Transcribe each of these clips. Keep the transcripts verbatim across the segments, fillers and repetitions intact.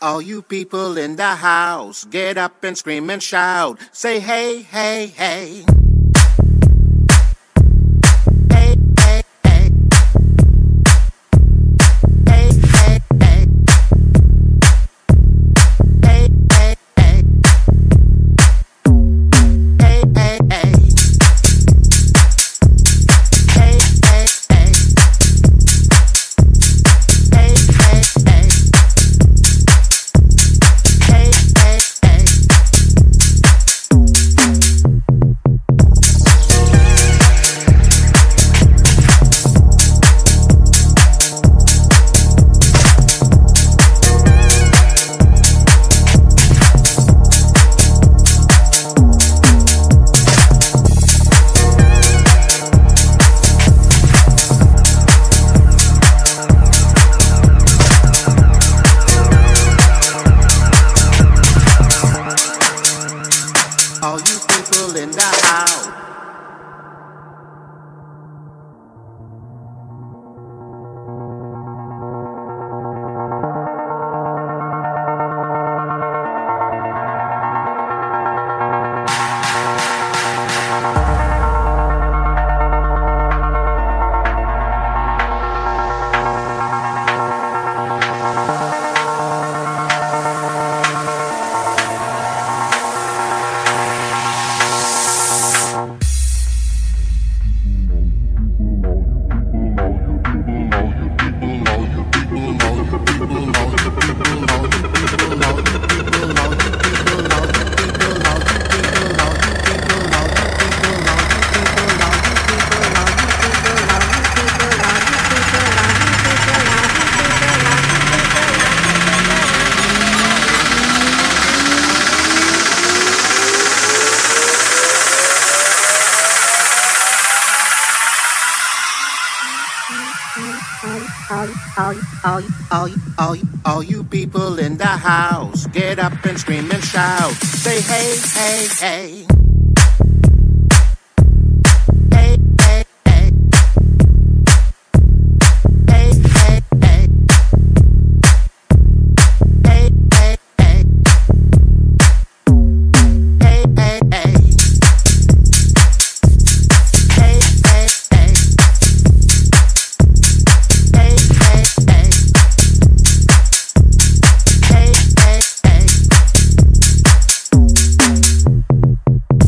All you people in the house, get up and scream and shout. Say hey, hey, hey. Hey, hey, hey. Hey, hey, hey. Hey, hey, hey. Hey, hey, hey. Hey, hey, hey. Hey, hey, hey. Hey, hey, hey. All you people in the house. All, all, all, all, all, all you people in the house, get up and scream and shout. Say hey, hey, hey. Hey, hey, hey. Hey, hey, hey. Hey, hey, hey. Hey, hey, hey. Hey, hey, hey. Hey, hey, hey. Hey, hey, hey.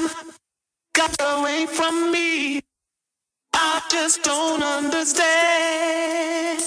Time got away from me. I just don't understand.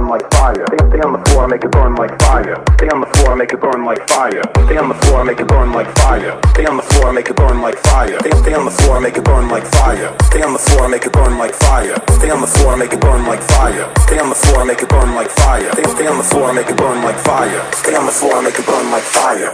like fire. Stay, stay on the floor, make it burn like fire. Stay on the floor, make it burn like fire. Stay on the floor, make it burn like fire. Stay on the floor, make it burn like fire. Stay, stay on the floor, make it burn like fire. Stay on the floor, make it burn like fire. Stay on the floor, make it burn like fire. Stay on the floor, make it burn like fire. Stay, stay on the floor, make it burn like fire. Stay on the floor, make it burn like fire.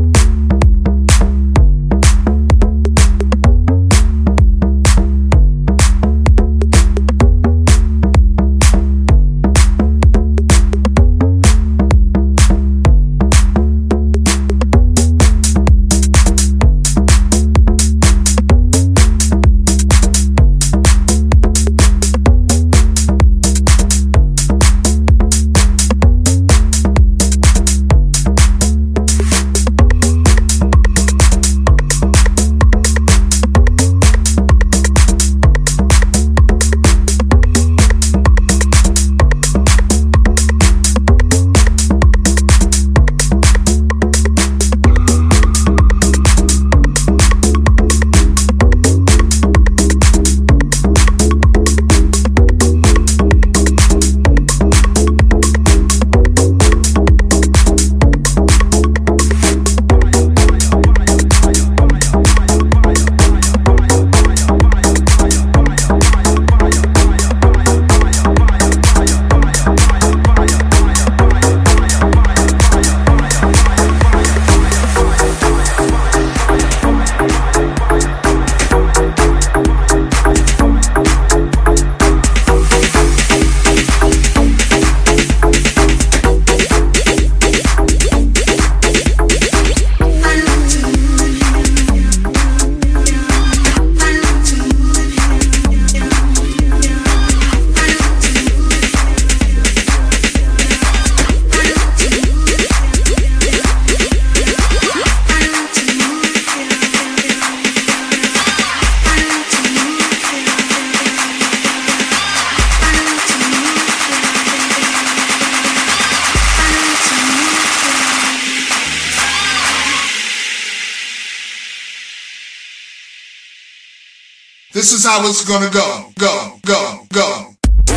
This is how it's gonna go, go, go, go.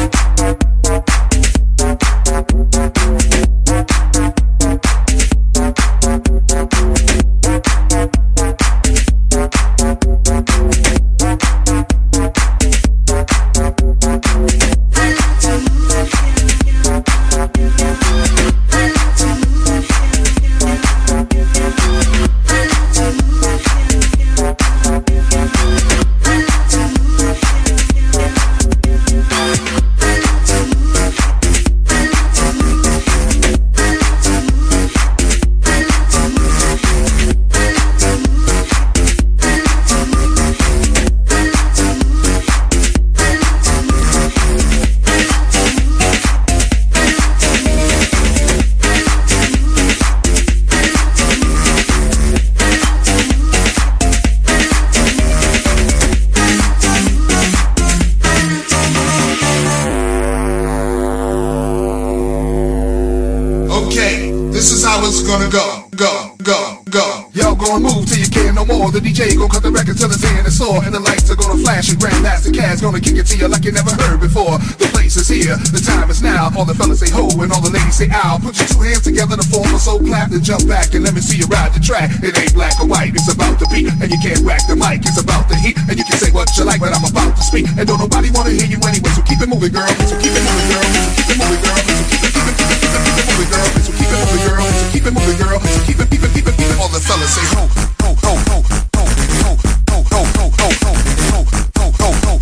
Gonna go, go, go, go. Y'all gonna move till you can't no more. The D J gon' cut the record till it's in and sore. And the lights are gonna flash and grandmaster Caz gonna kick it to you like you never heard before. The place is here, the time is now. All the fellas say ho and all the ladies say ow. Put your two hands together to form a soul clap. Then jump back and let me see you ride the track. It ain't black or white, it's about the beat. And you can't whack the mic, it's about the heat. And you can say what you like, but I'm about to speak. And don't nobody wanna hear you anyway, so keep it moving, girl. So keep it moving, girl. So keep it moving, girl. So keep it, keep it, keep it, keep it, keep it moving, girl. So keep it moving, girl. So keep it moving, girl. So keep it, keep it, keep it, keep it. All the fellas say ho, ho, ho, ho, ho, ho, ho, ho, ho, ho, ho, ho, ho, ho, ho.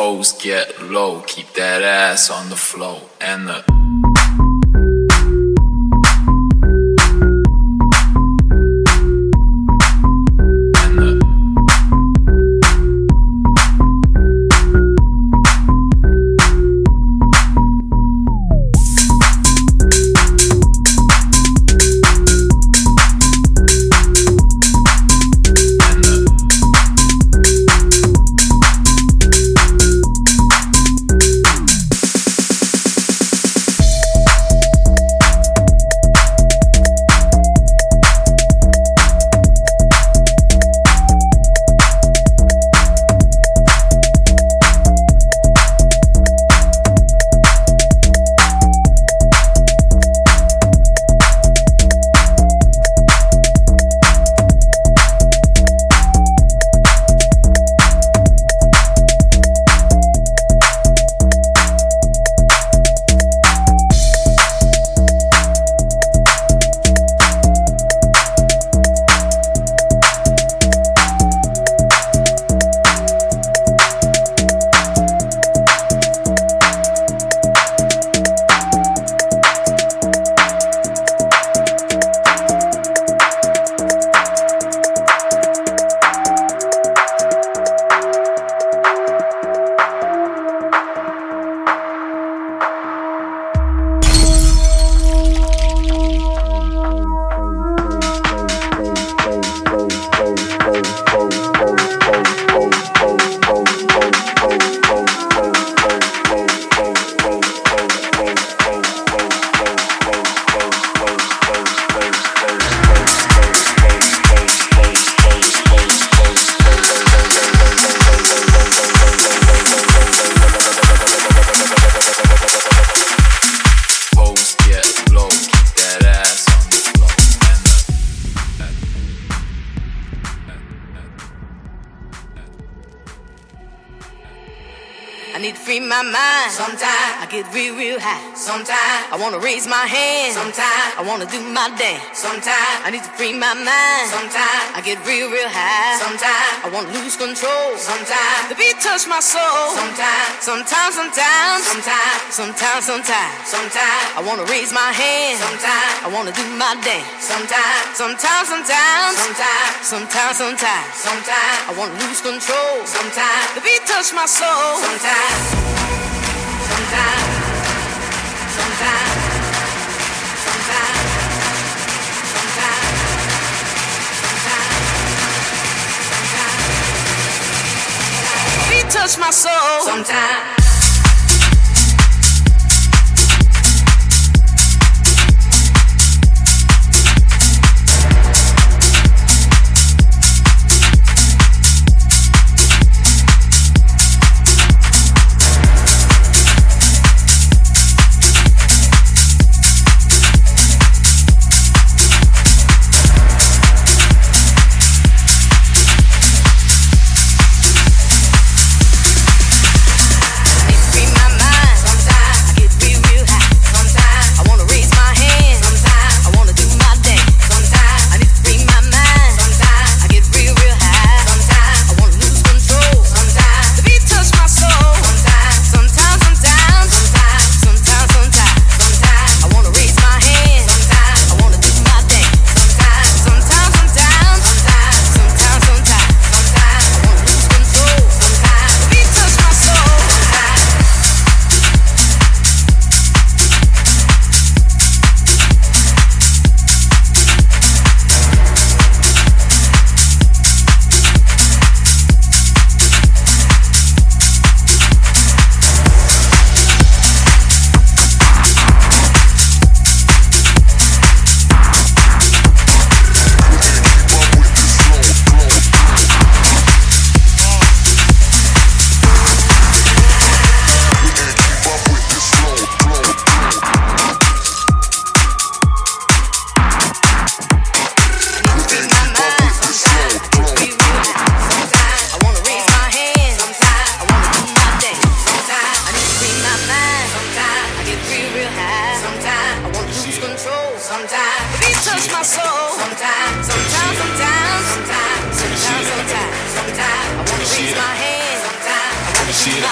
Foes get low, keep that ass on the floor. And the I need to free my mind. Sometimes I get real, real high. Sometimes I wanna raise my hand. Sometimes I wanna do my dance. Sometimes I need to free my mind. Sometimes I get real, real high. Sometimes I wanna lose control. Sometimes the beat touch my soul. Sometimes, sometimes, sometimes, sometimes, sometimes, sometimes, sometimes I wanna raise my hand. Sometimes I wanna do my dance. Sometimes, sometimes, sometimes, sometimes, sometimes, sometimes, sometimes I wanna lose control. Sometimes the beat touch my soul. Sometimes. Sometimes, sometimes, sometimes, sometimes, sometimes, sometimes, beat touch my soul. Sometimes.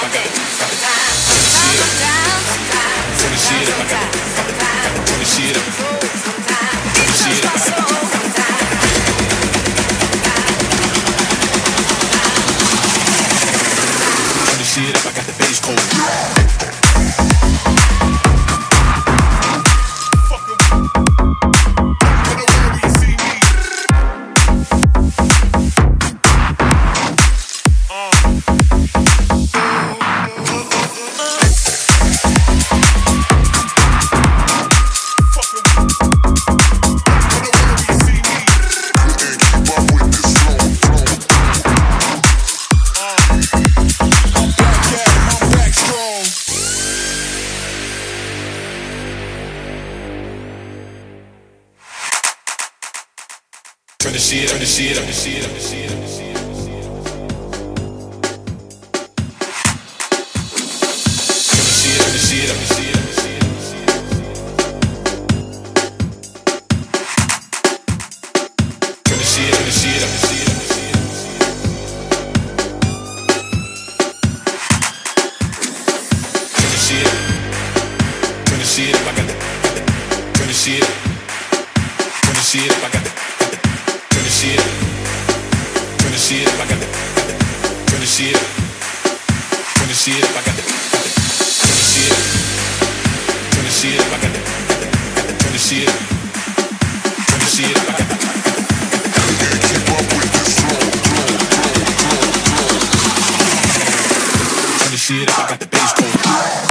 my dance. Sometimes, sometimes, sometimes, Turn the shit up, I got it. Turn the shit up. sometimes, it touches my soul. Sometimes. Turn the shit up, I got the bass cold. Turn the shit up, the shit up, the shit up, the shit up, the shit up. Turn the shit up, the shit up, the shit up, the shit up, the shit up. Turn the shit up, the shit up, the shit up, the shit up. Turn the shit up, turn the shit up, I got the, turn the shit up, turn the shit up, I got the. Turn the shit up, turn the shit up, I got the, turn the shit up, turn the shit up, I got the, turn the shit up, turn the shit up, I got the, turn the shit up, turn the shit up, I got the. Can't keep up with this flow, flow, flow, flow, flow. Turn the shit up, I got the bass cold.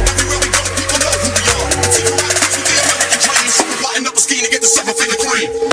Get the seven figure three.